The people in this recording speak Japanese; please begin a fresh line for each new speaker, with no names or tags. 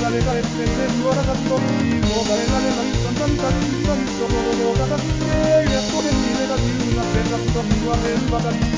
がれ帰って全部私というの誰がれないさんなんかにいたりところを形でやっと手に入れた自由な生活と言われるばかり